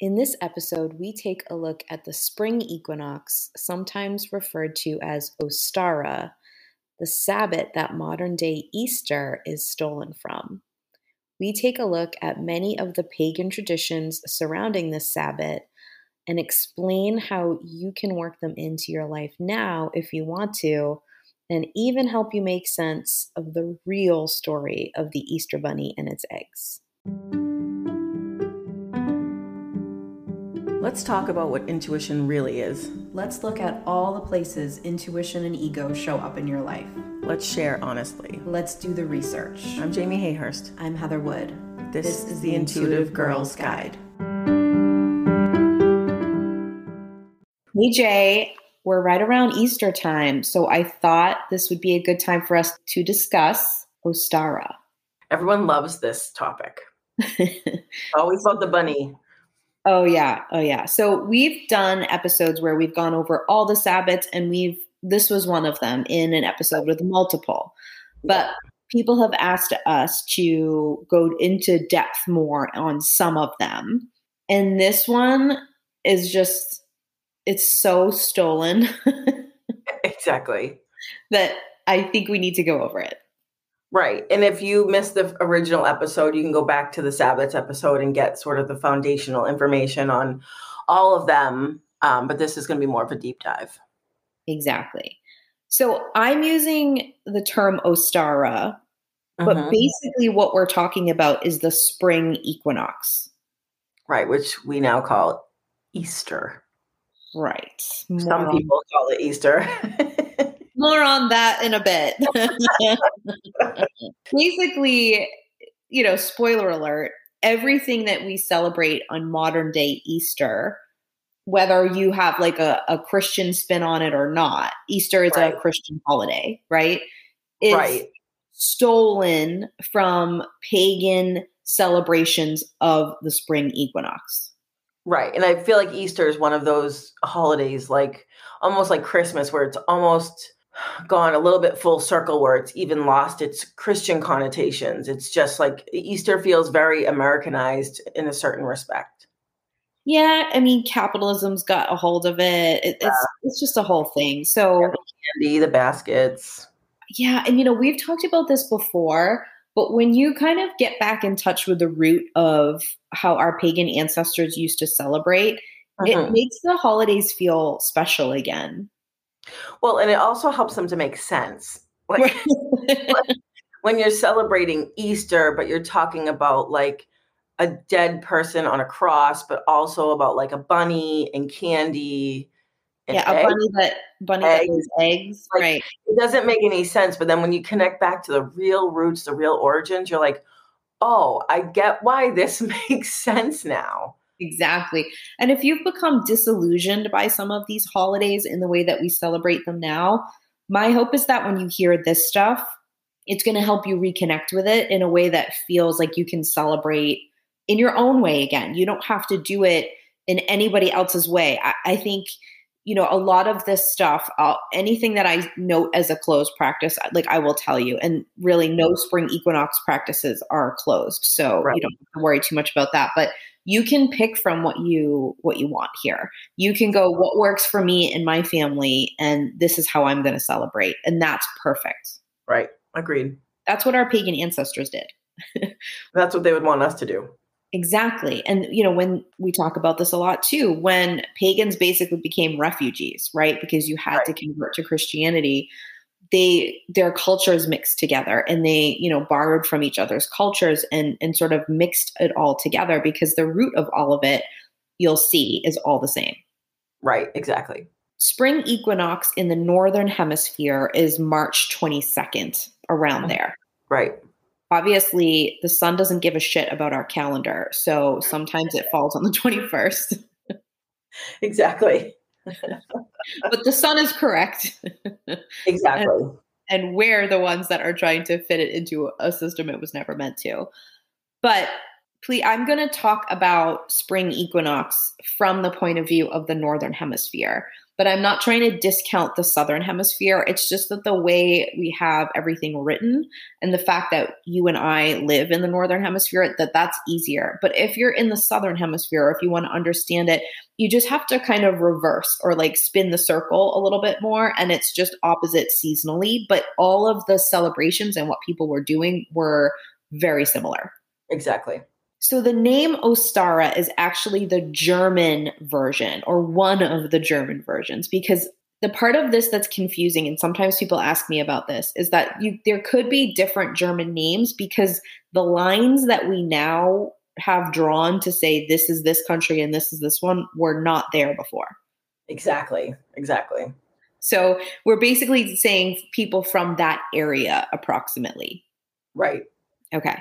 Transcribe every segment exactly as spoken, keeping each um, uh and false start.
In this episode, we take a look at the spring equinox, sometimes referred to as Ostara, the Sabbath that modern-day Easter is stolen from. We take a look at many of the pagan traditions surrounding this Sabbath and explain how you can work them into your life now if you want to, and even help you make sense of the real story of the Easter Bunny and its eggs. Let's talk about what intuition really is. Let's look at all the places intuition and ego show up in your life. Let's share honestly. Let's do the research. I'm Jamie Hayhurst. I'm Heather Wood. This, this is the Intuitive Girls Guide. Hey Jay, we're right around Easter time, so I thought this would be a good time for us to discuss Ostara. Everyone loves this topic. Always love the bunny. Oh yeah, oh yeah. So we've done episodes where we've gone over all the Sabbaths, and we've this was one of them in an episode with multiple. But yeah. People have asked us to go into depth more on some of them. And this one is just, it's so stolen. Exactly. That I think we need to go over it. Right. And if you missed the original episode, you can go back to the Sabbaths episode and get sort of the foundational information on all of them. Um, but this is going to be more of a deep dive. Exactly. So I'm using the term Ostara, but mm-hmm. basically what we're talking about is the spring equinox. Right. Which we now call Easter. Right. More Some on- people call it Easter. More on that in a bit. Basically, you know, spoiler alert, everything that we celebrate on modern day Easter, whether you have like a, a Christian spin on it or not, Easter is right. a Christian holiday, right? Is right. stolen from pagan celebrations of the spring equinox. Right. And I feel like Easter is one of those holidays, like almost like Christmas, where it's almost gone a little bit full circle, where it's even lost its Christian connotations. It's just like Easter feels very Americanized in a certain respect. Yeah, I mean, capitalism's got a hold of it. it yeah. It's it's just a whole thing. So yeah, the candy, the baskets. Yeah, and you know, we've talked about this before, but when you kind of get back in touch with the root of how our pagan ancestors used to celebrate, mm-hmm. it makes the holidays feel special again. Well, and it also helps them to make sense. Like when you're celebrating Easter, but you're talking about like a dead person on a cross, but also about like a bunny and candy. And yeah, a eggs, bunny that bunny eggs. that lays eggs. Like, right. It doesn't make any sense. But then when you connect back to the real roots, the real origins, you're like, oh, I get why this makes sense now. Exactly. And if you've become disillusioned by some of these holidays in the way that we celebrate them now, my hope is that when you hear this stuff, it's going to help you reconnect with it in a way that feels like you can celebrate in your own way again. You don't have to do it in anybody else's way. I, I think, you know, a lot of this stuff, uh, anything that I note as a closed practice, like I will tell you, and really no spring equinox practices are closed. So right. you don't have to worry too much about that. But you can pick from what you what you want here. You can go, what works for me and my family, and this is how I'm going to celebrate. And that's perfect. Right. Agreed. That's what our pagan ancestors did. That's what they would want us to do. Exactly. And, you know, when we talk about this a lot too, when pagans basically became refugees, right? Because you had right. to convert to Christianity, they, their cultures mixed together, and they, you know, borrowed from each other's cultures and, and sort of mixed it all together, because the root of all of it, you'll see, is all the same. Right. Exactly. Spring equinox in the Northern Hemisphere is March twenty-second, around there. Right. Obviously, the sun doesn't give a shit about our calendar, so sometimes it falls on the twenty-first. Exactly. But the sun is correct. Exactly. And, and we're the ones that are trying to fit it into a system it was never meant to. But Please, I'm going to talk about spring equinox from the point of view of the Northern Hemisphere, but I'm not trying to discount the Southern Hemisphere. It's just that the way we have everything written and the fact that you and I live in the Northern Hemisphere, that that's easier. But if you're in the Southern Hemisphere, or if you want to understand it, you just have to kind of reverse or like spin the circle a little bit more. And it's just opposite seasonally. But all of the celebrations and what people were doing were very similar. Exactly. So the name Ostara is actually the German version, or one of the German versions, because the part of this that's confusing, and sometimes people ask me about this, is that you, there could be different German names because the lines that we now have drawn to say this is this country and this is this one were not there before. Exactly. Exactly. So we're basically saying people from that area approximately. Right. Okay.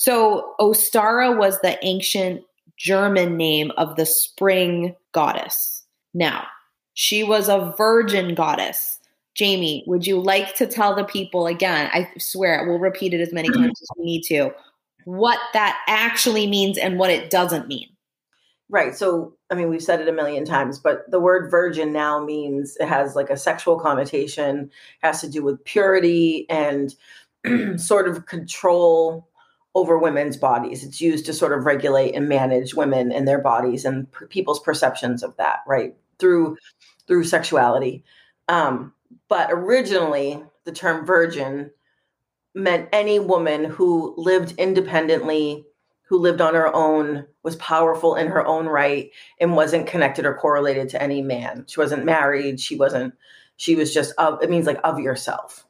So Ostara was the ancient German name of the spring goddess. Now, she was a virgin goddess. Jamie, would you like to tell the people again? I swear we'll repeat it as many times as we need to, what that actually means and what it doesn't mean. Right. So, I mean, we've said it a million times, but the word virgin now means it has like a sexual connotation, has to do with purity and sort of control over women's bodies. It's used to sort of regulate and manage women and their bodies and p- people's perceptions of that, right? Through through sexuality. Um, but originally, the term virgin meant any woman who lived independently, who lived on her own, was powerful in her own right, and wasn't connected or correlated to any man. She wasn't married. She wasn't, she was just of, it means like of yourself.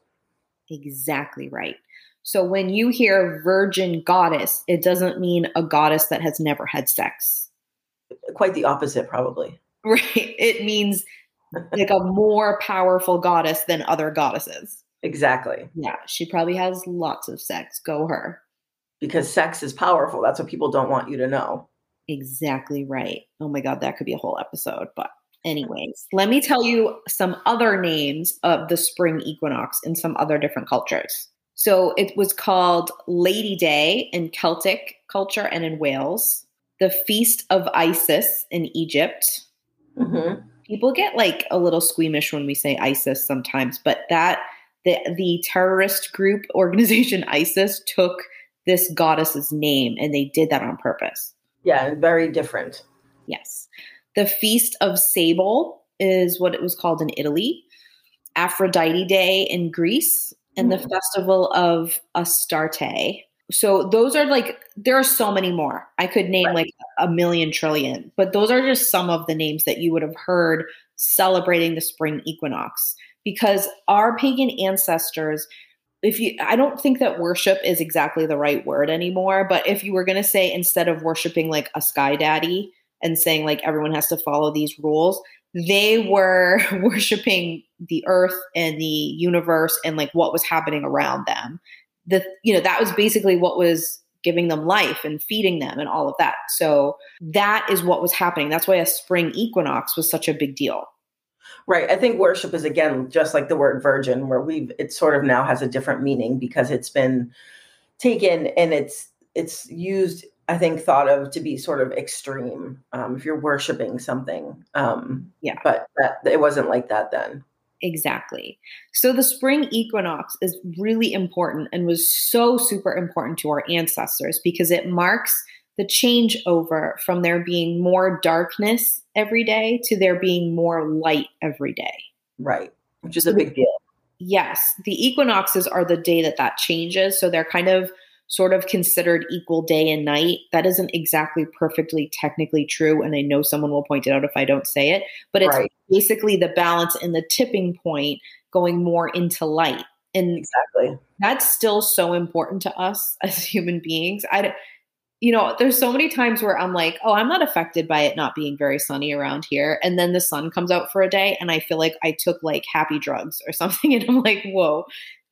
Exactly right. So when you hear virgin goddess, it doesn't mean a goddess that has never had sex. Quite the opposite, probably. Right. It means like a more powerful goddess than other goddesses. Exactly. Yeah. She probably has lots of sex. Go her. Because sex is powerful. That's what people don't want you to know. Exactly right. Oh my God, that could be a whole episode. But anyways, let me tell you some other names of the spring equinox in some other different cultures. So it was called Lady Day in Celtic culture and in Wales, the Feast of Isis in Egypt. Mm-hmm. People get like a little squeamish when we say ISIS sometimes, but that the, the terrorist group organization ISIS took this goddess's name and they did that on purpose. Yeah, very different. Yes. The Feast of Sable is what it was called in Italy, Aphrodite Day in Greece, and the Festival of Astarte. So those are like, there are so many more. I could name right. like a million trillion, but those are just some of the names that you would have heard celebrating the spring equinox. Because our pagan ancestors, if you, I don't think that worship is exactly the right word anymore, but if you were going to say, instead of worshiping like a sky daddy and saying like everyone has to follow these rules, they were worshiping the earth and the universe and like what was happening around them. The, you know, that was basically what was giving them life and feeding them and all of that. So that is what was happening. That's why a spring equinox was such a big deal. Right. I think worship is, again, just like the word virgin, where we've, it sort of now has a different meaning because it's been taken and it's, it's used, I think, thought of to be sort of extreme. Um, if you're worshiping something. Um, yeah. But that, it wasn't like that then. Exactly. So the spring equinox is really important and was so super important to our ancestors because it marks the changeover from there being more darkness every day to there being more light every day. Right. Which is a big deal. Yes. The equinoxes are the day that that changes. So they're kind of sort of considered equal day and night. That isn't exactly perfectly technically true. And I know someone will point it out if I don't say it, but it's right. basically the balance and the tipping point going more into light. And exactly. That's still so important to us as human beings. I, you know, there's so many times where I'm like, oh, I'm not affected by it not being very sunny around here. And then the sun comes out for a day and I feel like I took like happy drugs or something. And I'm like, whoa,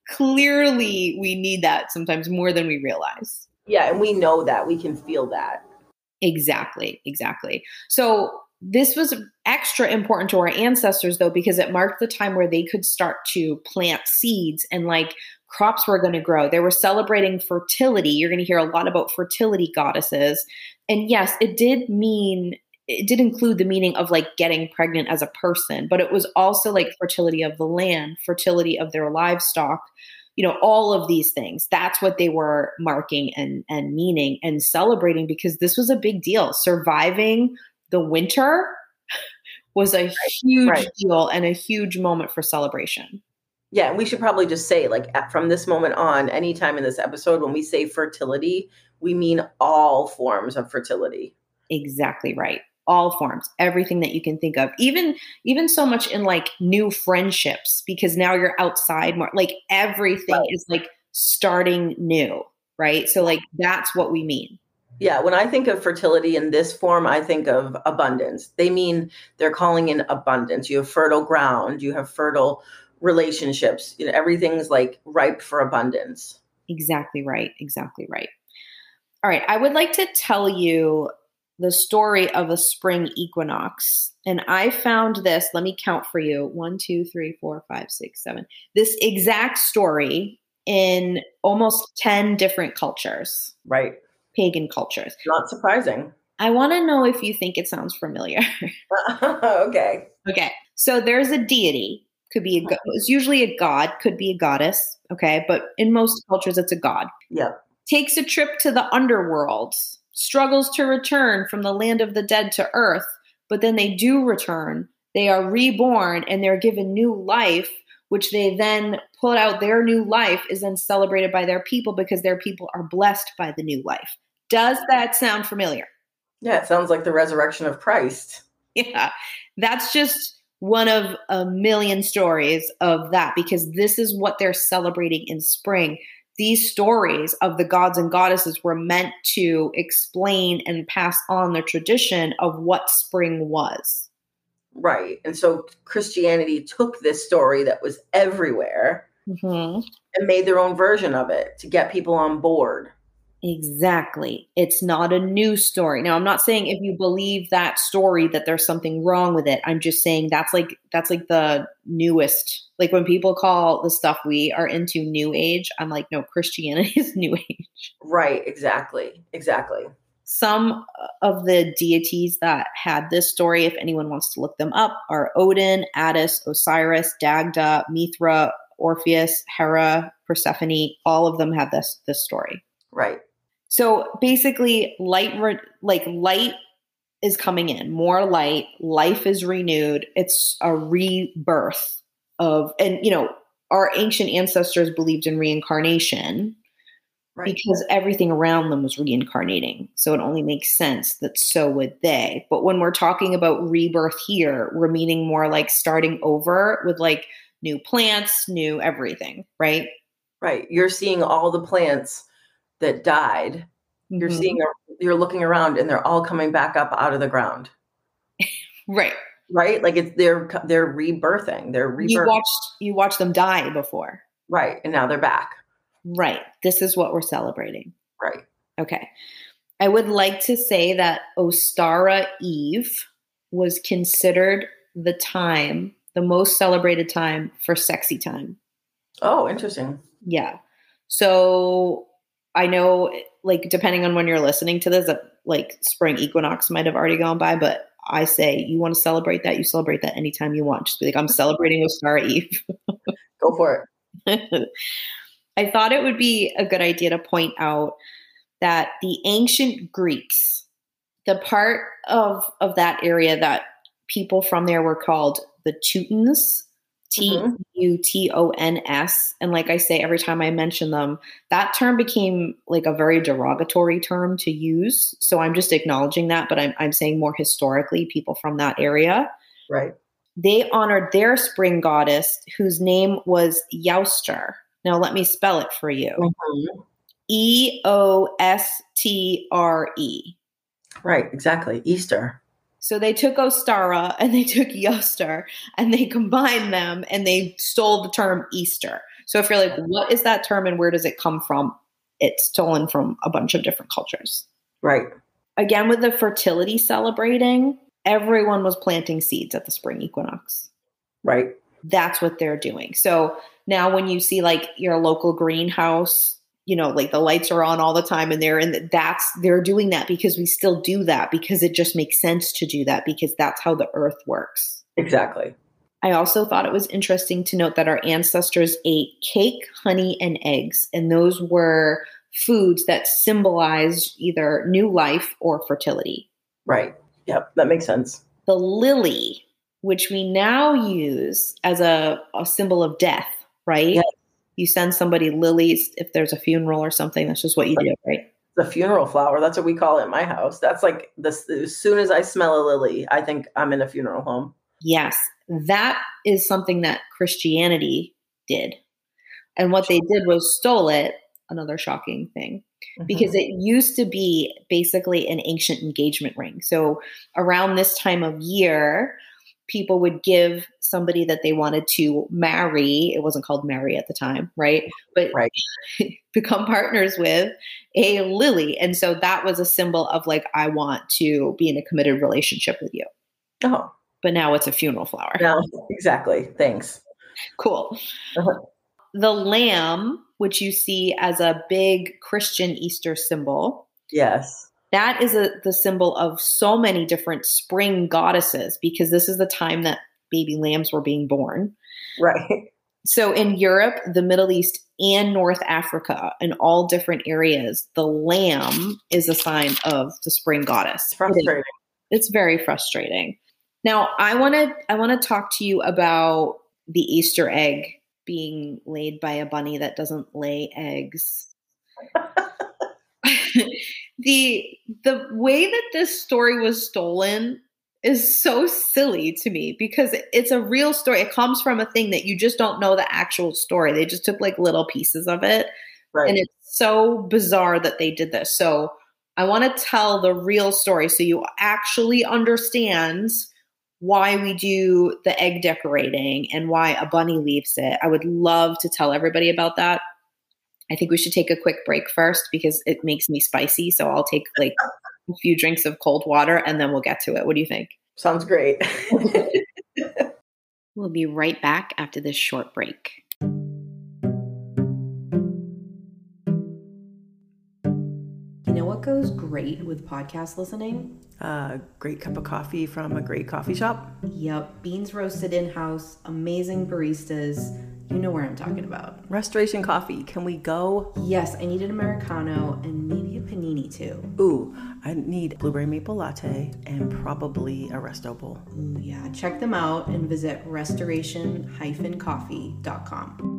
clearly we need that sometimes more than we realize. Yeah. And we know that. We can feel that. Exactly. Exactly. So this was extra important to our ancestors, though, because it marked the time where they could start to plant seeds and like crops were going to grow. They were celebrating fertility. You're going to hear a lot about fertility goddesses. And yes, it did mean, it did include the meaning of like getting pregnant as a person, but it was also like fertility of the land, fertility of their livestock, you know, all of these things. That's what they were marking and, and meaning and celebrating, because this was a big deal. Surviving the winter was a huge right. deal and a huge moment for celebration. Yeah, and we should probably just say, like, from this moment on, anytime in this episode, when we say fertility, we mean all forms of fertility. Exactly right. All forms, everything that you can think of, even, even so much in like new friendships, because now you're outside more, like everything right. is like starting new, right? So like, that's what we mean. Yeah. When I think of fertility in this form, I think of abundance. They mean they're calling in abundance. You have fertile ground, you have fertile relationships, you know, everything's like ripe for abundance. Exactly right. Exactly right. All right. I would like to tell you the story of a spring equinox. And I found this, let me count for you. One, two, three, four, five, six, seven. This exact story in almost ten different cultures. Right. Pagan cultures. Not surprising. I want to know if you think it sounds familiar. Okay. Okay. So there's a deity. Could be a go- it's usually a god, could be a goddess, okay? But in most cultures, it's a god. Yep. Takes a trip to the underworld, struggles to return from the land of the dead to earth, but then they do return. They are reborn and they're given new life, which they then put out. Their new life is then celebrated by their people because their people are blessed by the new life. Does that sound familiar? Yeah, it sounds like the resurrection of Christ. Yeah, that's just one of a million stories of that, because this is what they're celebrating in spring. These stories of the gods and goddesses were meant to explain and pass on the tradition of what spring was. Right. And so Christianity took this story that was everywhere mm-hmm. and made their own version of it to get people on board. Exactly. It's not a new story. Now, I'm not saying if you believe that story that there's something wrong with it. I'm just saying that's like that's like the newest. Like when people call the stuff we are into new age, I'm like, no, Christianity is new age. Right. Exactly. Exactly. Some of the deities that had this story, if anyone wants to look them up, are Odin, Attis, Osiris, Dagda, Mithra, Orpheus, Hera, Persephone. All of them have this this story. Right. So basically, light, re- like light is coming in, more light, life is renewed. It's a rebirth of, and you know, our ancient ancestors believed in reincarnation right. because everything around them was reincarnating. So it only makes sense that so would they. But when we're talking about rebirth here, we're meaning more like starting over with like new plants, new everything, right? Right. You're seeing all the plants that died. Mm-hmm. You're seeing, you're looking around and they're all coming back up out of the ground. Right. Right. Like it's, they're, they're rebirthing. They're rebirthing. You watched, you watched them die before. Right. And now they're back. Right. This is what we're celebrating. Right. Okay. I would like to say that Ostara Eve was considered the time, the most celebrated time for sexy time. Oh, interesting. Yeah. So I know, like, depending on when you're listening to this, like spring equinox might have already gone by, but I say you want to celebrate that, you celebrate that anytime you want. Just be like, I'm celebrating Ostara Eve. Go for it. I thought it would be a good idea to point out that the ancient Greeks, the part of, of that area that people from there were called the Teutons, T U T O N S. And like I say, every time I mention them, that term became like a very derogatory term to use. So I'm just acknowledging that, but I'm, I'm saying more historically, people from that area. Right. They honored their spring goddess, whose name was Eostre. Now let me spell it for you. Mm-hmm. E O S T R E. Right, exactly. Easter. So they took Ostara and they took Eostre and they combined them and they stole the term Easter. So if you're like, what is that term and where does it come from? It's stolen from a bunch of different cultures. Right. Again, with the fertility celebrating, everyone was planting seeds at the spring equinox. Right. That's what they're doing. So now when you see like your local greenhouse, you know, like the lights are on all the time and they're in the, that's, they're doing that because we still do that because it just makes sense to do that because that's how the earth works. Exactly. I also thought it was interesting to note that our ancestors ate cake, honey, and eggs. And those were foods that symbolized either new life or fertility. Right. Yep. That makes sense. The lily, which we now use as a, a symbol of death, right? Yes. You send somebody lilies if there's a funeral or something. That's just what you do, right? The funeral flower. That's what we call it in my house. That's like this. As soon as I smell a lily, I think I'm in a funeral home. Yes. That is something that Christianity did. And what they did was stole it. Another shocking thing, mm-hmm. because it used to be basically an ancient engagement ring. So around this time of year, people would give somebody that they wanted to marry. It wasn't called marry at the time, right? But right. become partners with a lily. And so that was a symbol of like, I want to be in a committed relationship with you. Oh. But now it's a funeral flower. No, exactly. Thanks. Cool. Uh-huh. The lamb, which you see as a big Christian Easter symbol. Yes. That is a, the symbol of so many different spring goddesses because this is the time that baby lambs were being born. Right. So in Europe, the Middle East, and North Africa, in all different areas, the lamb is a sign of the spring goddess. It's frustrating. It's very frustrating. Now, I want to I want to talk to you about the Easter egg being laid by a bunny that doesn't lay eggs. the the way that this story was stolen is so silly to me because it's a real story. It comes from a thing that you just don't know the actual story. They just took like little pieces of it. Right. And it's so bizarre that they did this. So I want to tell the real story so you actually understand why we do the egg decorating and why a bunny leaves it. I would love to tell everybody about that. I think we should take a quick break first because it makes me spicy. So I'll take like a few drinks of cold water and then we'll get to it. What do you think? Sounds great. We'll be right back after this short break. You know what goes great with podcast listening? A great cup of coffee from a great coffee shop. Yep. Beans roasted in-house, amazing baristas. You know where I'm talking about. Restoration Coffee. Can we go? Yes, I need an Americano and maybe a panini too. Ooh, I need blueberry maple latte and probably a resto bowl. Ooh, yeah. Check them out and visit restoration dash coffee dot com.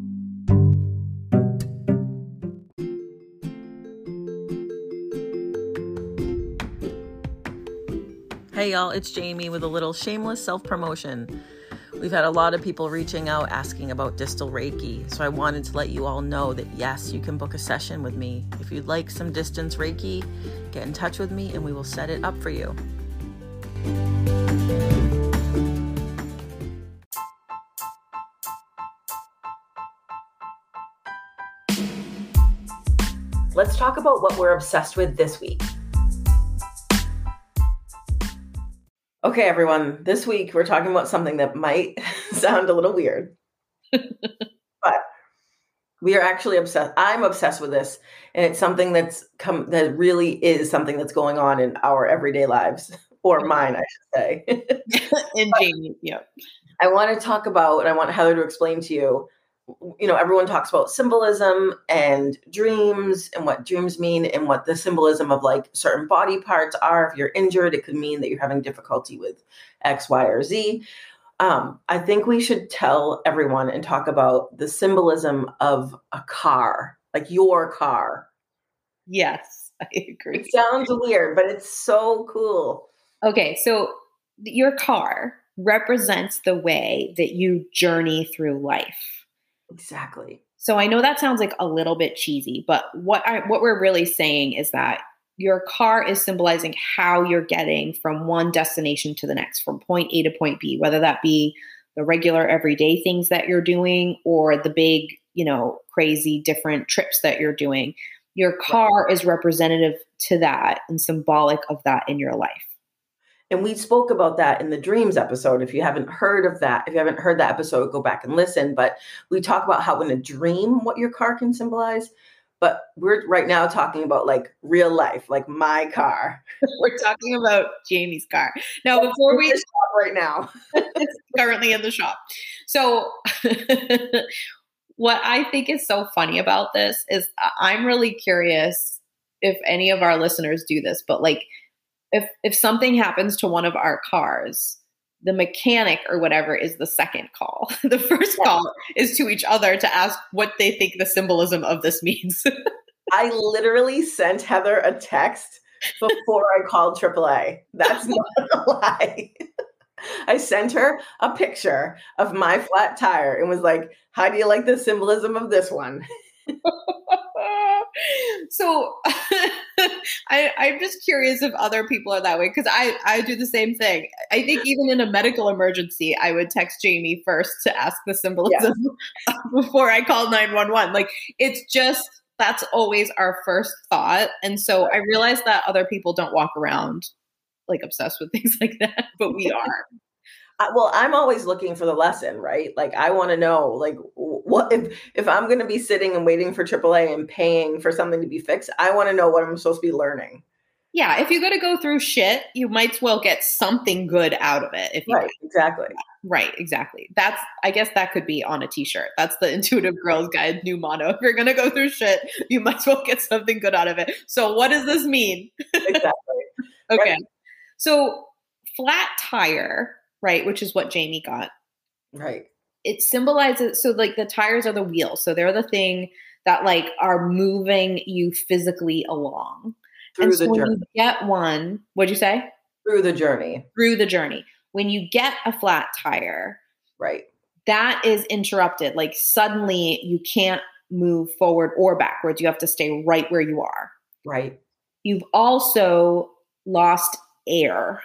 Hey y'all, it's Jamie with a little shameless self-promotion. We've had a lot of people reaching out asking about distal Reiki, so I wanted to let you all know that yes, you can book a session with me. If you'd like some distance Reiki, get in touch with me and we will set it up for you. Let's talk about what we're obsessed with this week. Okay, everyone, this week we're talking about something that might sound a little weird, but we are actually obsessed. I'm obsessed with this, and it's something that's come that really is something that's going on in our everyday lives, or mine, I should say. And Jamie, yeah. I want to talk about, and I want Heather to explain to you, you know, everyone talks about symbolism and dreams and what dreams mean and what the symbolism of like certain body parts are. If you're injured, it could mean that you're having difficulty with X, Y, or Z. Um, I think we should tell everyone and talk about the symbolism of a car, like your car. Yes, I agree. It sounds weird, but it's so cool. Okay, so your car represents the way that you journey through life. Exactly. So I know that sounds like a little bit cheesy, but what I, what we're really saying is that your car is symbolizing how you're getting from one destination to the next, from point A to point B, whether that be the regular everyday things that you're doing or the big, you know, crazy different trips that you're doing. Your car is representative to that and symbolic of that in your life. And we spoke about that in the dreams episode. If you haven't heard of that, if you haven't heard that episode, go back and listen. But we talk about how in a dream, what your car can symbolize. But we're right now talking about like real life, like my car. We're talking about Jamie's car. Now, before we stop right now, it's currently in the shop. So what I think is so funny about this is I'm really curious if any of our listeners do this, but like if if something happens to one of our cars, the mechanic or whatever is the second call. The first yeah. call is to each other to ask what they think the symbolism of this means. I literally sent Heather a text before I called triple A. That's not a lie. I sent her a picture of my flat tire and was like, how do you like the symbolism of this one? So I, I'm just curious if other people are that way, because I, I do the same thing. I think even in a medical emergency, I would text Jamie first to ask the symbolism yes. before I call nine one one. Like, it's just, that's always our first thought. And so I realize that other people don't walk around like obsessed with things like that, but we are. Well, I'm always looking for the lesson, right? Like, I want to know, like, what if if I'm going to be sitting and waiting for triple A and paying for something to be fixed, I want to know what I'm supposed to be learning. Yeah, if you're going to go through shit, you might as well get something good out of it. If you right, can. exactly. Right, exactly. That's, I guess that could be on a t-shirt. That's the Intuitive Girls Guide new motto. If you're going to go through shit, you might as well get something good out of it. So what does this mean? Exactly. Okay. Right. So flat tire, right, which is what Jamie got. Right. It symbolizes, so like the tires are the wheels. So they're the thing that like are moving you physically along. Through and the so when journey. you get one, what'd you say? Through the journey. Through the journey. When you get a flat tire, right, that is interrupted. Like suddenly you can't move forward or backwards. You have to stay right where you are. Right. You've also lost air.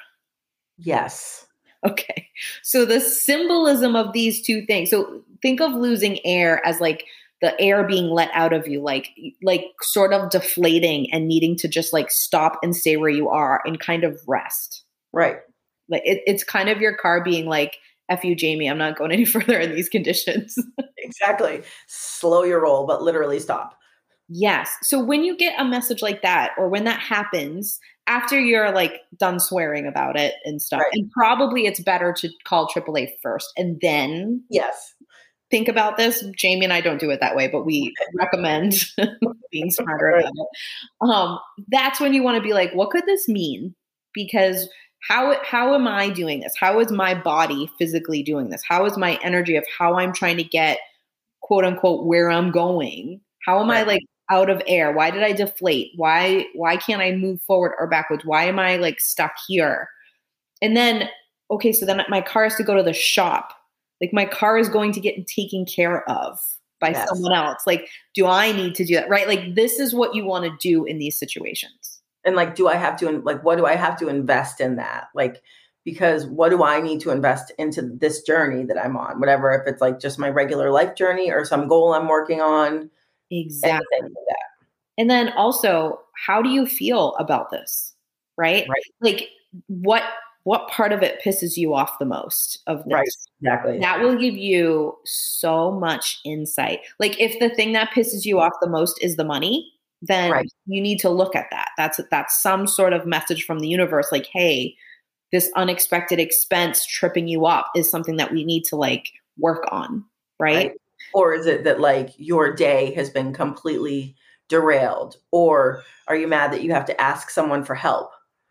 Yes. Okay. So the symbolism of these two things. So think of losing air as like the air being let out of you, like, like sort of deflating and needing to just like stop and stay where you are and kind of rest. Right. Like it, it's kind of your car being like, F you, Jamie, I'm not going any further in these conditions. Exactly. Slow your roll, but literally stop. Yes. So when you get a message like that, or when that happens, after you're like done swearing about it and stuff, right. and probably it's better to call triple A first and then yes, think about this. Jamie and I don't do it that way, but we recommend being smarter right. about it. Um, that's when you want to be like, what could this mean? Because how how am I doing this? How is my body physically doing this? How is my energy of how I'm trying to get, quote unquote, where I'm going? How am right. I like out of air? Why did I deflate? Why why can't I move forward or backwards? Why am I like stuck here? And then, okay, so then my car has to go to the shop. Like my car is going to get taken care of by yes. someone else. Like, do I need to do that? Right? Like this is what you want to do in these situations. And like, do I have to, like, what do I have to invest in that? Like, because what do I need to invest into this journey that I'm on? Whatever, if it's like just my regular life journey or some goal I'm working on. Exactly. Like that. And then also, how do you feel about this? Right? Right. Like what, what part of it pisses you off the most of this? Right. Exactly. That will give you so much insight. Like if the thing that pisses you off the most is the money, then right. you need to look at that. That's, that's some sort of message from the universe. Like, hey, this unexpected expense tripping you up is something that we need to like work on. Right. right. Or is it that like your day has been completely derailed? Or are you mad that you have to ask someone for help?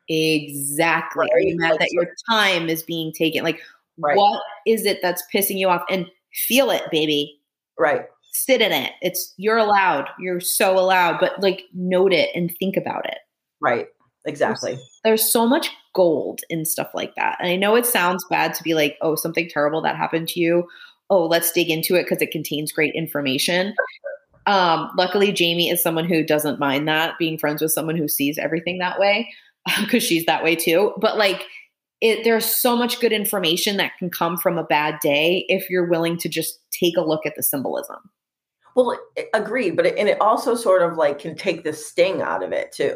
Exactly. Right. Are you mad like, that your time is being taken? Like, right. what is it that's pissing you off? And feel it, baby. Right. Sit in it. It's, you're allowed. You're so allowed, but like note it and think about it. Right. Exactly. There's, there's so much gold in stuff like that. And I know it sounds bad to be like, oh, something terrible that happened to you. Oh, let's dig into it because it contains great information. Um, luckily, Jamie is someone who doesn't mind that, being friends with someone who sees everything that way, because she's that way too. But like, it, there's so much good information that can come from a bad day if you're willing to just take a look at the symbolism. Well, agreed. But it, and it also sort of like can take the sting out of it too.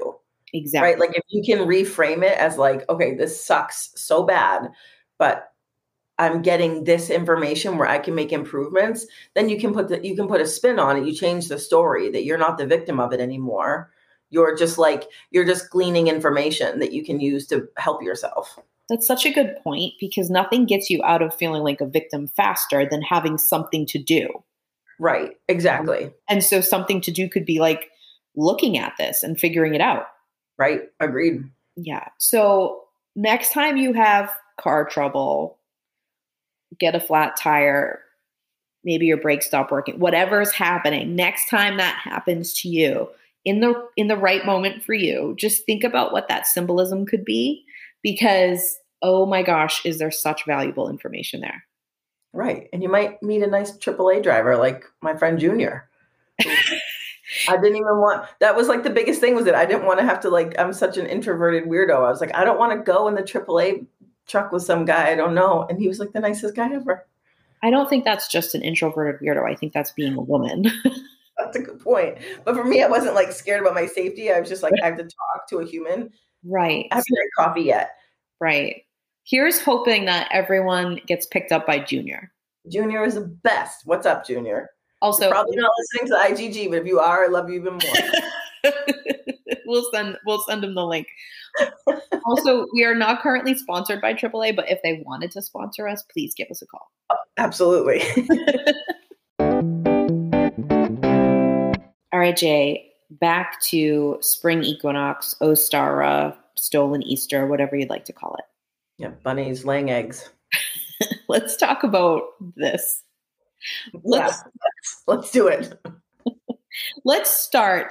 Exactly. Right? Like if you can reframe it as like, okay, this sucks so bad, but I'm getting this information where I can make improvements, then you can put the, you can put a spin on it. You change the story that you're not the victim of it anymore. You're just like, you're just gleaning information that you can use to help yourself. That's such a good point, because nothing gets you out of feeling like a victim faster than having something to do. Right. Exactly. And so something to do could be like looking at this and figuring it out. Right. Agreed. Yeah. So next time you have car trouble, get a flat tire, maybe your brakes stop working, whatever's happening, next time that happens to you in the in the right moment for you, just think about what that symbolism could be, because oh my gosh, is there such valuable information there. Right. And you might meet a nice triple A driver like my friend Junior. I didn't even want, that was like the biggest thing was that I didn't want to have to like, I'm such an introverted weirdo. I was like, I don't want to go in the triple A truck with some guy I don't know. And he was like the nicest guy ever. I don't think that's just an introverted weirdo. I think that's being a woman. That's a good point. But for me, I wasn't like scared about my safety. I was just like, I have to talk to a human. Right. I haven't had coffee yet. Right. Here's hoping that everyone gets picked up by Junior. Junior is the best. What's up, Junior? Also, You're probably not listening to I G G, but if you are, I love you even more. we'll send we'll send them the link. Also, we are not currently sponsored by triple A, but if they wanted to sponsor us, please give us a call. Oh, absolutely. All right, Jay, back to spring equinox, Ostara, stolen Easter, whatever you'd like to call it. Yeah, bunnies laying eggs. Let's talk about this. Let's, yeah, let's, let's do it. Let's start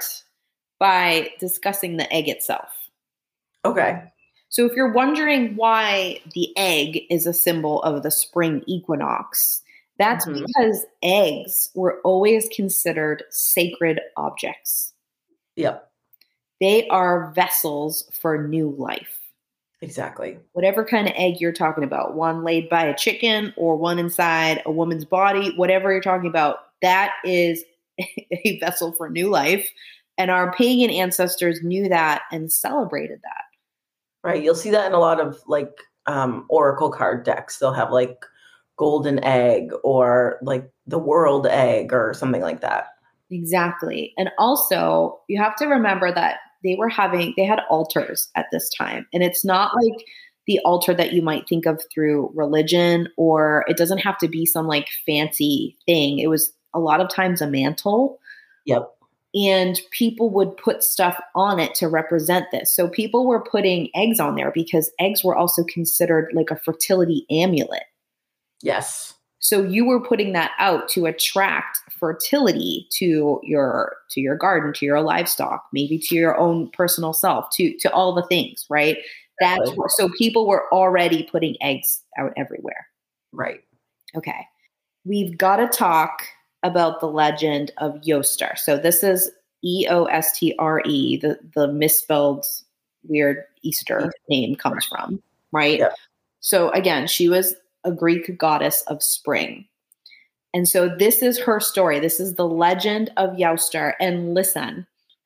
by discussing the egg itself. Okay. So if you're wondering why the egg is a symbol of the spring equinox, that's mm-hmm. because eggs were always considered sacred objects. Yep. They are vessels for new life. Exactly. Whatever kind of egg you're talking about, one laid by a chicken or one inside a woman's body, whatever you're talking about, that is a vessel for new life. And our pagan ancestors knew that and celebrated that. Right. You'll see that in a lot of like um, oracle card decks. They'll have like golden egg or like the world egg or something like that. Exactly. And also you have to remember that they were having, they had altars at this time. And it's not like the altar that you might think of through religion, or it doesn't have to be some like fancy thing. It was a lot of times a mantle. Yep. And people would put stuff on it to represent this. So people were putting eggs on there because eggs were also considered like a fertility amulet. Yes. So you were putting that out to attract fertility to your to your garden, to your livestock, maybe to your own personal self, to to all the things, right? That's Exactly. So people were already putting eggs out everywhere. Right. Okay. We've got to talk about the legend of Eostre. So this is E O S T R E, the, the misspelled weird Easter yeah. name comes from, right? Yeah. So again, she was a Greek goddess of spring. And so this is her story. This is the legend of Eostre. And listen,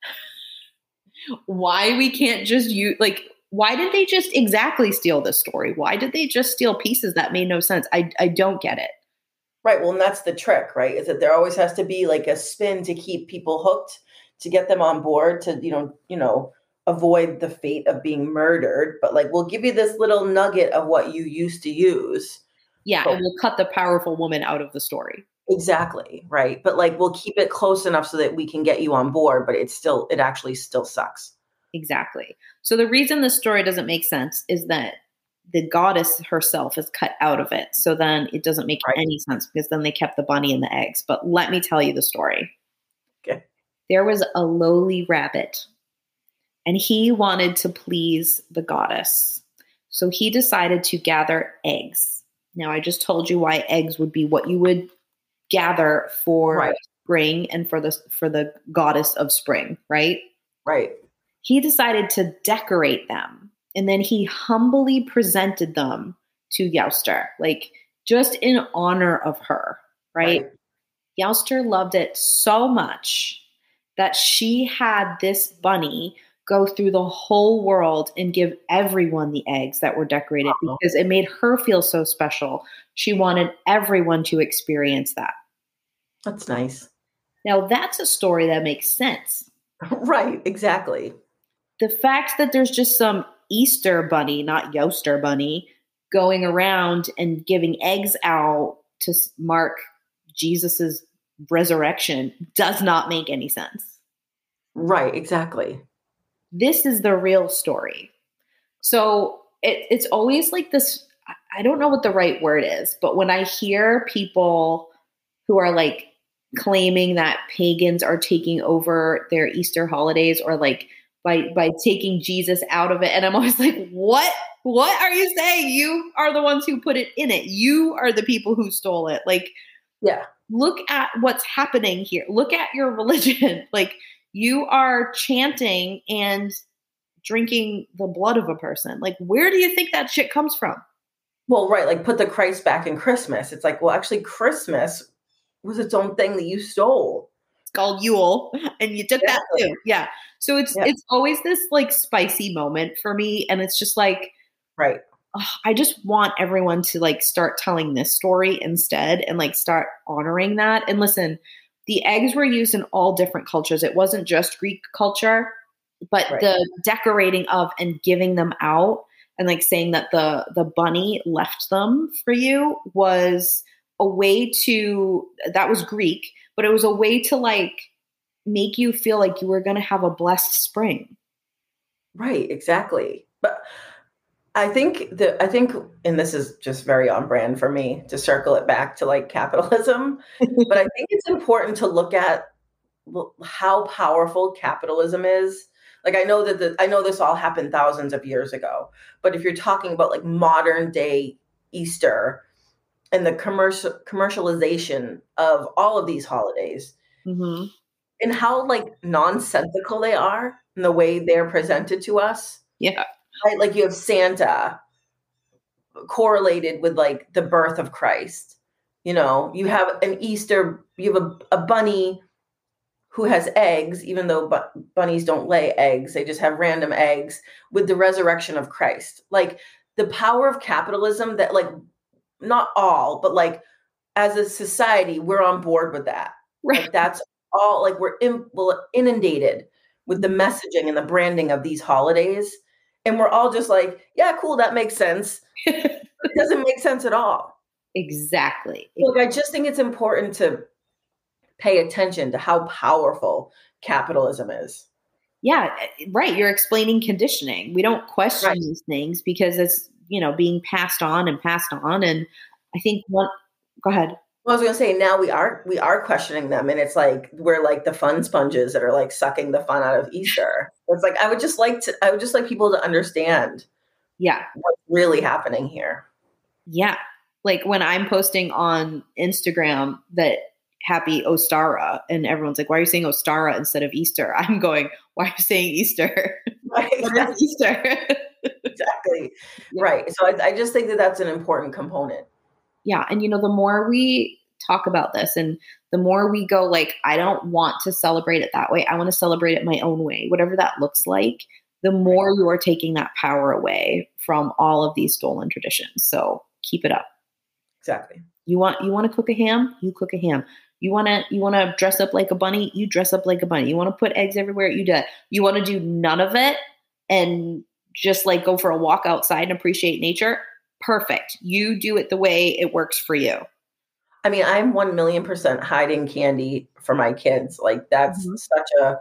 why we can't just use, like, why did they just exactly steal this story? Why did they just steal pieces that made no sense? I, I don't get it. Right. Well, and that's the trick, right? Is that there always has to be like a spin to keep people hooked, to get them on board, to, you know, you know, avoid the fate of being murdered. But like, we'll give you this little nugget of what you used to use. Yeah. But, and we'll cut the powerful woman out of the story. Exactly. Right. But like, we'll keep it close enough so that we can get you on board, but it's still, it actually still sucks. Exactly. So the reason the story doesn't make sense is that the goddess herself is cut out of it. So then it doesn't make right. any sense, because then they kept the bunny and the eggs. But let me tell you the story. Okay. There was a lowly rabbit, and he wanted to please the goddess. So he decided to gather eggs. Now, I just told you why eggs would be what you would gather for right. spring and for the for the goddess of spring, right? Right. He decided to decorate them. And then he humbly presented them to Eostre, like just in honor of her, right? right? Eostre loved it so much that she had this bunny go through the whole world and give everyone the eggs that were decorated Wow. because it made her feel so special. She wanted everyone to experience that. That's nice. Now, that's a story that makes sense. Right, exactly. The fact that there's just some Easter bunny, not Yoster bunny, going around and giving eggs out to mark Jesus's resurrection does not make any sense. Right, exactly. This is the real story. So it, it's always like this, I don't know what the right word is, but when I hear people who are like claiming that pagans are taking over their Easter holidays or like by by taking Jesus out of it, and I'm always like, what? What are you saying? You are the ones who put it in it. You are the people who stole it. Like, yeah. Look at what's happening here. Look at your religion. Like, you are chanting and drinking the blood of a person. Like, where do you think that shit comes from? Well, right. Like, put the Christ back in Christmas. It's like, well, actually, Christmas was its own thing that you stole. It's called Yule, and you took yeah. that too. Yeah. So it's yeah. it's always this like spicy moment for me, and it's just like, right. Oh, I just want everyone to like start telling this story instead, and like start honoring that. And listen, the eggs were used in all different cultures. It wasn't just Greek culture, but right. the decorating of and giving them out and like saying that the the bunny left them for you was a way to, that was Greek, but it was a way to like make you feel like you were going to have a blessed spring. Right, exactly. But I think that, I think, and this is just very on brand for me to circle it back to like capitalism, but I think it's important to look at how powerful capitalism is. Like, I know that the, I know this all happened thousands of years ago, but if you're talking about like modern day Easter and the commercial commercialization of all of these holidays mm-hmm. and how like nonsensical they are in the way they're presented to us. Yeah. Right? Like, you have Santa correlated with like the birth of Christ. You know, you have an Easter, you have a, a bunny who has eggs, even though bu- bunnies don't lay eggs, they just have random eggs with the resurrection of Christ. Like, the power of capitalism that like, not all, but like as a society, we're on board with that. Right. Like, that's all, like we're in, well, inundated with the messaging and the branding of these holidays. And we're all just like, yeah, cool, that makes sense. It doesn't make sense at all. Exactly. Look, I just think it's important to pay attention to how powerful capitalism is. Yeah, right. You're explaining conditioning. We don't question right. these things because it's, you know, being passed on and passed on. And I think one, go ahead. Well, I was going to say, now we are, we are questioning them, and it's like, we're like the fun sponges that are like sucking the fun out of Easter. It's like, I would just like to, I would just like people to understand yeah, what's really happening here. Yeah. Like when I'm posting on Instagram that happy Ostara, and everyone's like, why are you saying Ostara instead of Easter? I'm going, why are you saying Easter? Right. What is Easter? Exactly. Yeah. Right. So I, I just think that that's an important component. Yeah. And, you know, the more we talk about this and the more we go like, I don't want to celebrate it that way. I want to celebrate it my own way, whatever that looks like, the more you are taking that power away from all of these stolen traditions. So keep it up. Exactly. You want, you want to cook a ham? You cook a ham. You want to, you want to dress up like a bunny? You dress up like a bunny. You want to put eggs everywhere? You do. You want to do none of it and just like go for a walk outside and appreciate nature? Perfect. You do it the way it works for you. I mean, I'm one million percent hiding candy for my kids. Like, that's mm-hmm. such a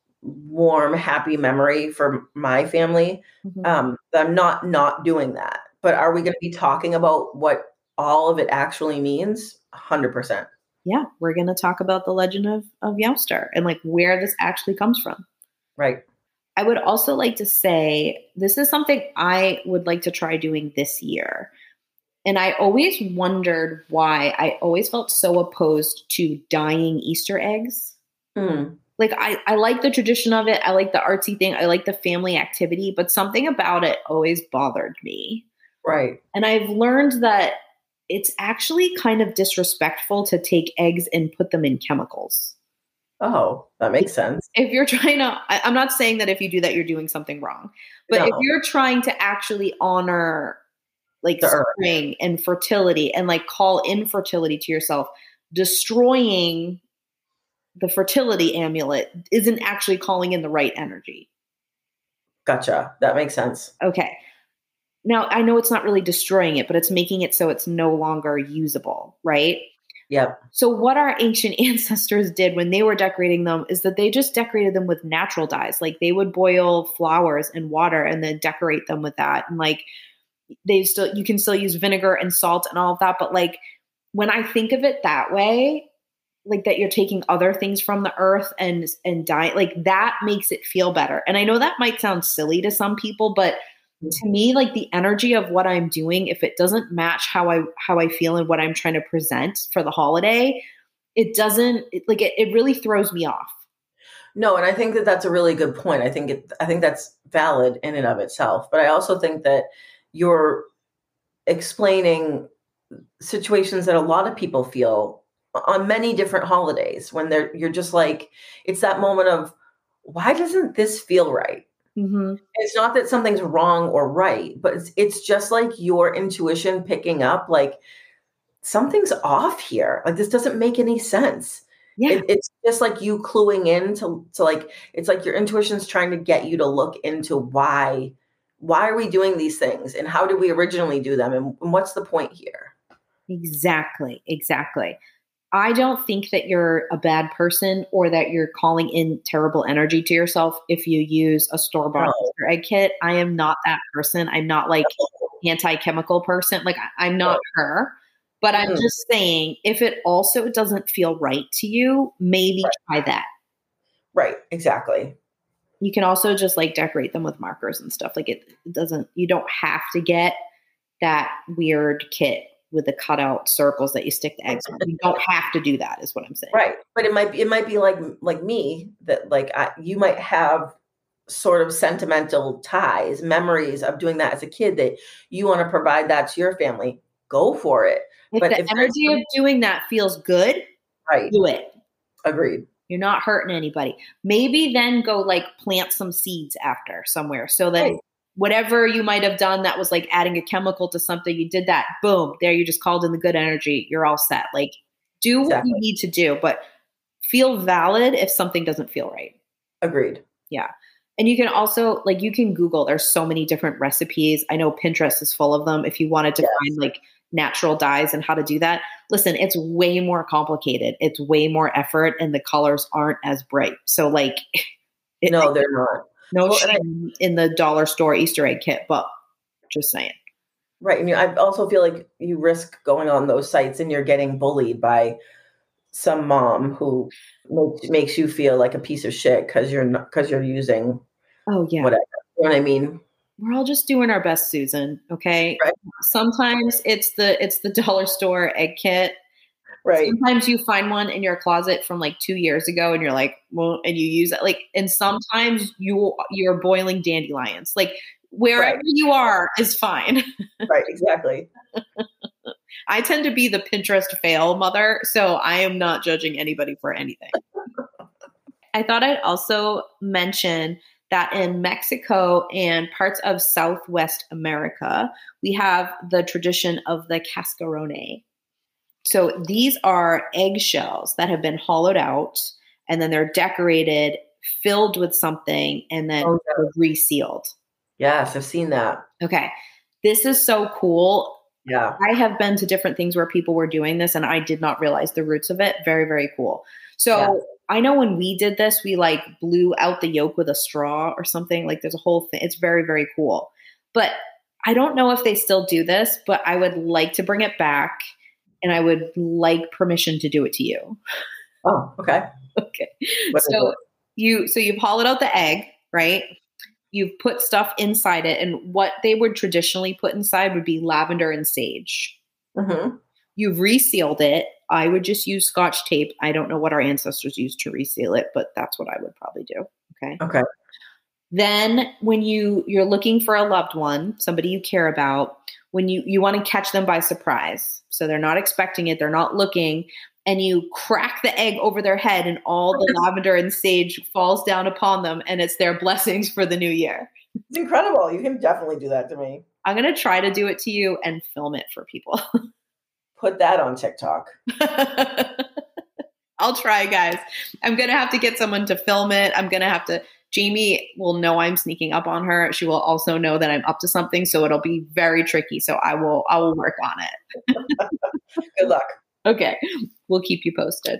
warm, happy memory for my family. Mm-hmm. Um, I'm not not doing that. But are we going to be talking about what all of it actually means? one hundred percent. Yeah, we're going to talk about the legend of, of Yoster and like where this actually comes from. Right. I would also like to say, this is something I would like to try doing this year. And I always wondered why I always felt so opposed to dyeing Easter eggs. Mm. Like, I, I like the tradition of it. I like the artsy thing. I like the family activity, but something about it always bothered me. Right. And I've learned that it's actually kind of disrespectful to take eggs and put them in chemicals. Oh, that makes sense. If you're trying to, I, I'm not saying that if you do that, you're doing something wrong, but No. if you're trying to actually honor like The earth. spring and fertility and like call infertility to yourself, destroying the fertility amulet isn't actually calling in the right energy. Gotcha. That makes sense. Okay. Now, I know it's not really destroying it, but it's making it so it's no longer usable, right? Yep. So what our ancient ancestors did when they were decorating them is that they just decorated them with natural dyes. Like they would boil flowers in water and then decorate them with that. And like they still, you can still use vinegar and salt and all of that. But like when I think of it that way, like that you're taking other things from the earth and, and dye, like that makes it feel better. And I know that might sound silly to some people, but to me, like the energy of what I'm doing, if it doesn't match how I how I feel and what I'm trying to present for the holiday, it doesn't it, like it, it really throws me off. No, and I think that that's a really good point. I think it I think that's valid in and of itself. But I also think that you're explaining situations that a lot of people feel on many different holidays when they're you're just like, it's that moment of, why doesn't this feel right? Mm-hmm. It's not that something's wrong or right, but it's, it's just like your intuition picking up, like something's off here. Like this doesn't make any sense. Yeah. It, it's just like you cluing in to, to like, it's like your intuition's trying to get you to look into why, why are we doing these things and how did we originally do them? And, and what's the point here? Exactly. Exactly. I don't think that you're a bad person or that you're calling in terrible energy to yourself if you use a store-bought No. Easter egg kit. I am not that person. I'm not like anti-chemical person. Like I, I'm not No. her, but I'm Mm. just saying if it also doesn't feel right to you, maybe Right. try that. Right. Exactly. You can also just like decorate them with markers and stuff. Like it, it doesn't, you don't have to get that weird kit with the cutout circles that you stick the eggs on. You don't have to do that is what I'm saying. Right. But it might be, it might be like, like me that like, I, you might have sort of sentimental ties, memories of doing that as a kid that you want to provide that to your family. Go for it. If but the if energy of doing that feels good, right. do it. Agreed. You're not hurting anybody. Maybe then go like plant some seeds after somewhere so that right. whatever you might have done that was like adding a chemical to something, you did that, boom, there you just called in the good energy. You're all set. Like do exactly. what you need to do, but feel valid if something doesn't feel right. Agreed. Yeah. And you can also like, you can Google, there's so many different recipes. I know Pinterest is full of them. If you wanted to yes. find like natural dyes and how to do that, listen, it's way more complicated. It's way more effort and the colors aren't as bright. So like, it, no, they're not. No well, shame I, in the dollar store Easter egg kit, but just saying. Right. I mean, I also feel like you risk going on those sites and you're getting bullied by some mom who makes, makes you feel like a piece of shit because you're not, because you're using oh yeah whatever. You know what I mean? We're all just doing our best, Susan. Okay. Right. Sometimes it's the it's the dollar store egg kit. Right. Sometimes you find one in your closet from like two years ago and you're like, well, and you use it. Like, and sometimes you you're boiling dandelions. Like wherever right. you are is fine. Right, exactly. I tend to be the Pinterest fail mother, so I am not judging anybody for anything. I thought I'd also mention that in Mexico and parts of Southwest America, we have the tradition of the cascarone. So these are eggshells that have been hollowed out and then they're decorated, filled with something, and then oh, yeah. resealed. Yes, I've seen that. Okay. This is so cool. Yeah. I have been to different things where people were doing this and I did not realize the roots of it. Very, very cool. So yeah. I know when we did this, we like blew out the yolk with a straw or something. Like there's a whole thing. It's very, very cool. But I don't know if they still do this, but I would like to bring it back and I would like permission to do it to you. Oh, okay. Okay. What so you, so you've hollowed out the egg, right? You've put stuff inside it. And what they would traditionally put inside would be lavender and sage. Mm-hmm. You've resealed it. I would just use Scotch tape. I don't know what our ancestors used to reseal it, but that's what I would probably do. Okay. Okay. Then when you, you're looking for a loved one, somebody you care about, when you, you want to catch them by surprise. So they're not expecting it. They're not looking. and you crack the egg over their head and all the lavender and sage falls down upon them and it's their blessings for the new year. It's incredible. You can definitely do that to me. I'm going to try to do it to you and film it for people. Put that on TikTok. I'll try, guys. I'm going to have to get someone to film it. I'm going to have to, Jamie will know I'm sneaking up on her. She will also know that I'm up to something. So it'll be very tricky. So I will, I will work on it. Good luck. Okay. We'll keep you posted.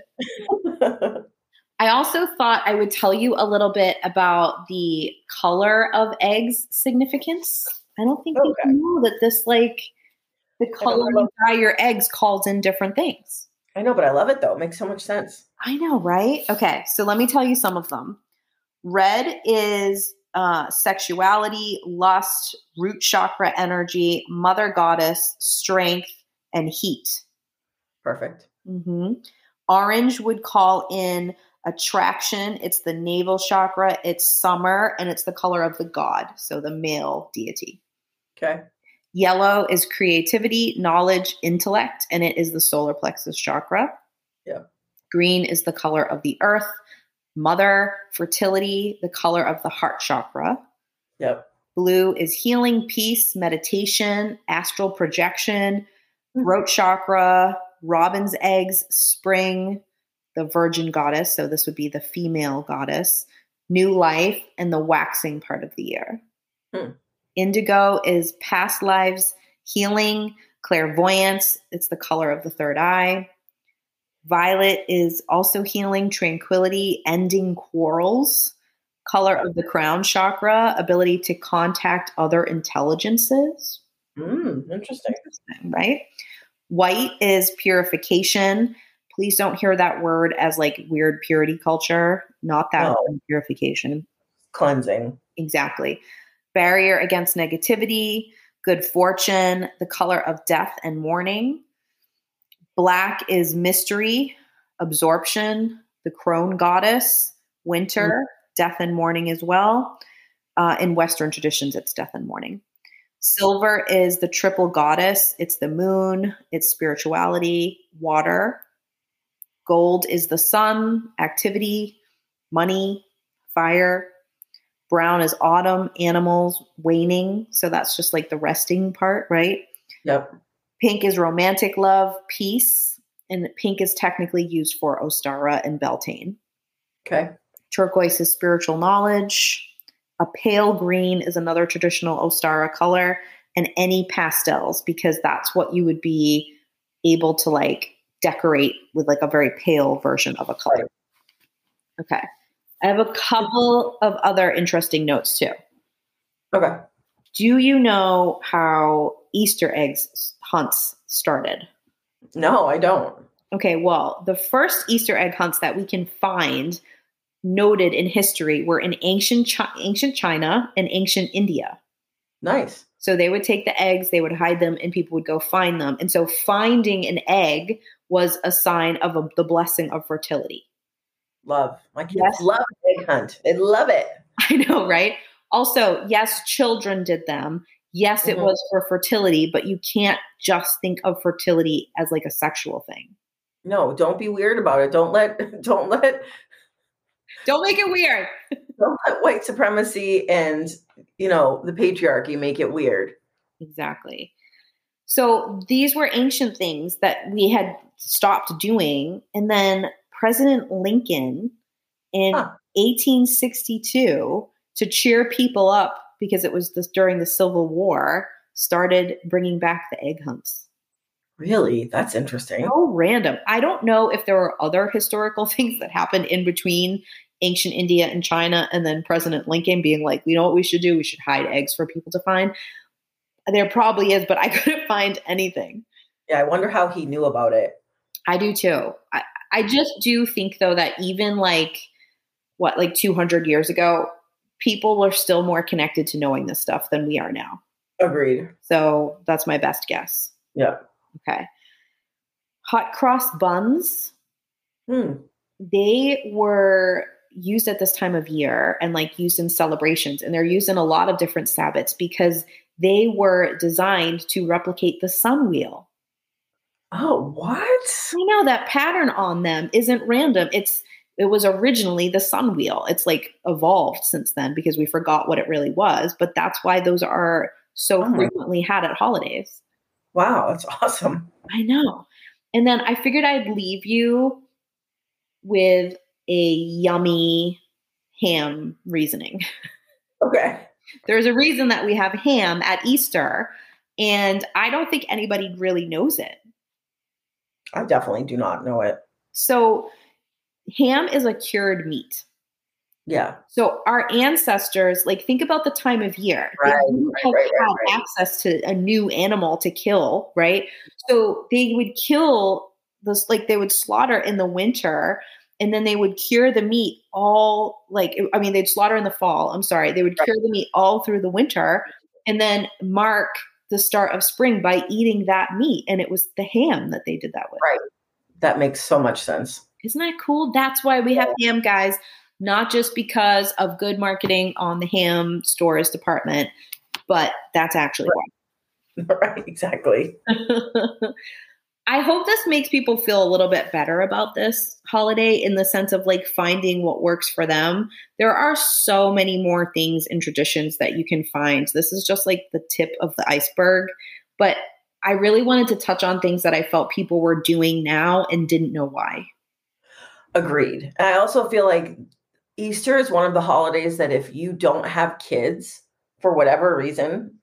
I also thought I would tell you a little bit about the color of eggs significance. I don't think okay. people know that this, like, the color you dye your eggs calls in different things. I know, but I love it though. It makes so much sense. I know, right? Okay. So let me tell you some of them. Red is uh, sexuality, lust, root chakra energy, mother goddess, strength, and heat. Perfect. Mm-hmm. Orange would call in attraction. It's the navel chakra. It's summer, and it's the color of the god, so the male deity. Okay. Yellow is creativity, knowledge, intellect, and it is the solar plexus chakra. Yeah. Green is the color of the earth, mother, fertility, the color of the heart chakra. Yep. Blue is healing, peace, meditation, astral projection, throat chakra, robin's eggs, spring, the virgin goddess. So this would be the female goddess, new life, and the waxing part of the year. Hmm. Indigo is past lives, healing, clairvoyance. It's the color of the third eye. Violet is also healing, tranquility, ending quarrels. Color of the crown chakra, ability to contact other intelligences. Mm, interesting. Interesting, right? White is purification. Please don't hear that word as like weird purity culture. Not that No. Purification. Cleansing. Exactly. Barrier against negativity, good fortune, the color of death and mourning. Black is mystery, absorption, the crone goddess, winter, mm-hmm. death and mourning as well. Uh, in Western traditions, it's death and mourning. Silver is the triple goddess. It's the moon, it's spirituality, water. Gold is the sun, activity, money, fire. Brown is autumn, animals, waning. So that's just like the resting part, right? Yep. Pink is romantic love, peace. And pink is technically used for Ostara and Beltane. Okay. Turquoise is spiritual knowledge. A pale green is another traditional Ostara color. And any pastels, because that's what you would be able to like decorate with like a very pale version of a color. Right. Okay. I have a couple of other interesting notes too. Okay. Do you know how Easter eggs hunts started? No, I don't. Okay, well, the first Easter egg hunts that we can find noted in history were in ancient Chi- ancient China and ancient India. Nice. So they would take the eggs, they would hide them, and people would go find them. And so finding an egg was a sign of a, the blessing of fertility. Love. My kids yes. love egg hunt. They love it. I know, right? Also, yes, children did them. Yes, it mm-hmm. was for fertility, but you can't just think of fertility as like a sexual thing. No, don't be weird about it. Don't let, don't let, don't make it weird. Don't let white supremacy and, you know, the patriarchy make it weird. Exactly. So these were ancient things that we had stopped doing. And then President Lincoln in huh. eighteen sixty-two, to cheer people up because it was this, during the Civil War, started bringing back the egg hunts. Really? That's interesting. So random. I don't know if there were other historical things that happened in between ancient India and China and then President Lincoln being like, you know what we should do? We should hide eggs for people to find. There probably is, but I couldn't find anything. Yeah, I wonder how he knew about it. I do too. I, I just do think, though, that even like, what, like two hundred years ago, people were still more connected to knowing this stuff than we are now. Agreed. So that's my best guess. Yeah. Okay. Hot cross buns. Hmm. They were used at this time of year and like used in celebrations. And they're used in a lot of different Sabbats because they were designed to replicate the sun wheel. Oh, what? I know that pattern on them isn't random. It's it was originally the sun wheel. It's like evolved since then because we forgot what it really was. But that's why those are so Oh frequently had at holidays. Wow, that's awesome. I know. And then I figured I'd leave you with a yummy ham reasoning. Okay. There's a reason that we have ham at Easter, and I don't think anybody really knows it. I definitely do not know it. So ham is a cured meat. Yeah. So our ancestors, like, think about the time of year. Right, They didn't right, have, right, right, have right. access to a new animal to kill, right? So they would kill this, like they would slaughter in the winter, and then they would cure the meat all, like, I mean, they'd slaughter in the fall. I'm sorry. They would cure the meat all through the winter and then mark the start of spring by eating that meat. And it was the ham that they did that with. Right. That makes so much sense. Isn't that cool? That's why we have ham, guys. Not just because of good marketing on the ham stores department, but that's actually why. Right, exactly. I hope this makes people feel a little bit better about this holiday in the sense of like finding what works for them. There are so many more things and traditions that you can find. This is just like the tip of the iceberg. But I really wanted to touch on things that I felt people were doing now and didn't know why. Agreed. And I also feel like Easter is one of the holidays that if you don't have kids for whatever reason,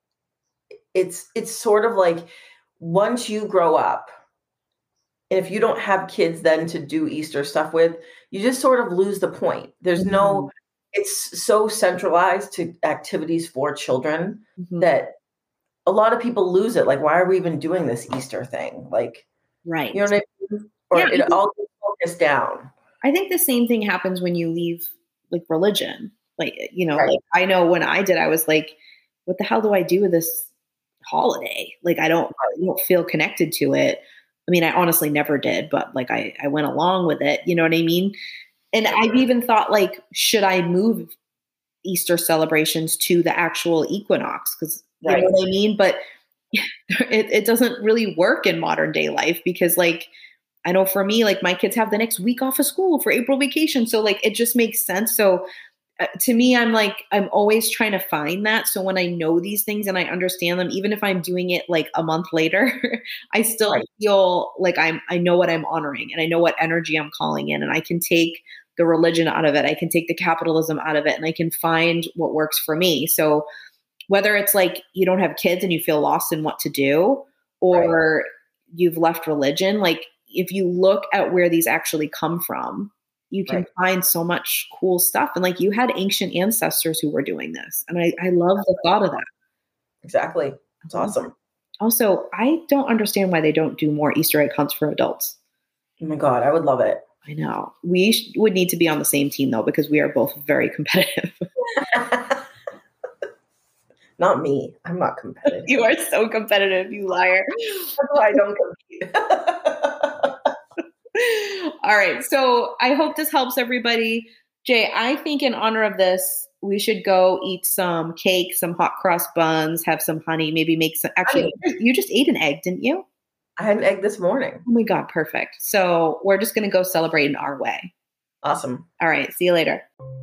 it's it's sort of like once you grow up, and if you don't have kids then to do Easter stuff with, you just sort of lose the point. There's mm-hmm. no, it's so centralized to activities for children mm-hmm. that a lot of people lose it. Like, why are we even doing this Easter thing? Like, right. You know what I mean? Or yeah, it all gets focused down. I think the same thing happens when you leave like religion. Like, you know, right. like I know when I did, I was like, what the hell do I do with this holiday? Like, I don't, I don't feel connected to it. I mean, I honestly never did, but like I, I went along with it. You know what I mean? And I've even thought like, should I move Easter celebrations to the actual equinox? Because you right. know what I mean? But it, it doesn't really work in modern day life because like, I know for me, like my kids have the next week off of school for April vacation. So like, it just makes sense. So uh, to me, I'm like, I'm always trying to find that. So when I know these things and I understand them, even if I'm doing it like a month later, I still right. feel like I'm, I know what I'm honoring and I know what energy I'm calling in, and I can take the religion out of it. I can take the capitalism out of it, and I can find what works for me. So whether it's like you don't have kids and you feel lost in what to do, or right. you've left religion, like if you look at where these actually come from, you can right. find so much cool stuff. And like you had ancient ancestors who were doing this. And I, I love the thought of that. Exactly. It's awesome. Also, I don't understand why they don't do more Easter egg hunts for adults. Oh my God, I would love it. I know. We sh- would need to be on the same team though, because we are both very competitive. Not me. I'm not competitive. You are so competitive, you liar. That's why I don't compete. All right. So I hope this helps everybody. Jay, I think in honor of this, we should go eat some cake, some hot cross buns, have some honey, maybe make some. Actually, honey. You just ate an egg, didn't you? I had an egg this morning. Oh my God. Perfect. So we're just going to go celebrate in our way. Awesome. All right. See you later.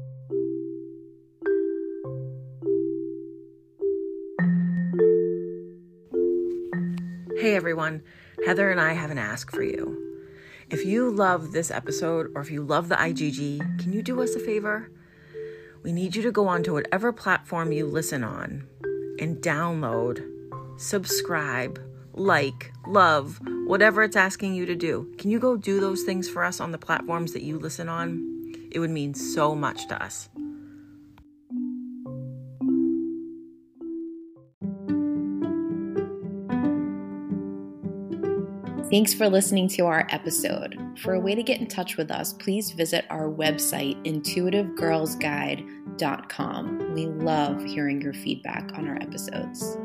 Hey everyone, Heather and I have an ask for you. If you love this episode or if you love the I G G, can you do us a favor? We need you to go onto whatever platform you listen on and download, subscribe, like, love, whatever it's asking you to do. Can you go do those things for us on the platforms that you listen on? It would mean so much to us. Thanks for listening to our episode. For a way to get in touch with us, please visit our website, intuitive girls guide dot com. We love hearing your feedback on our episodes.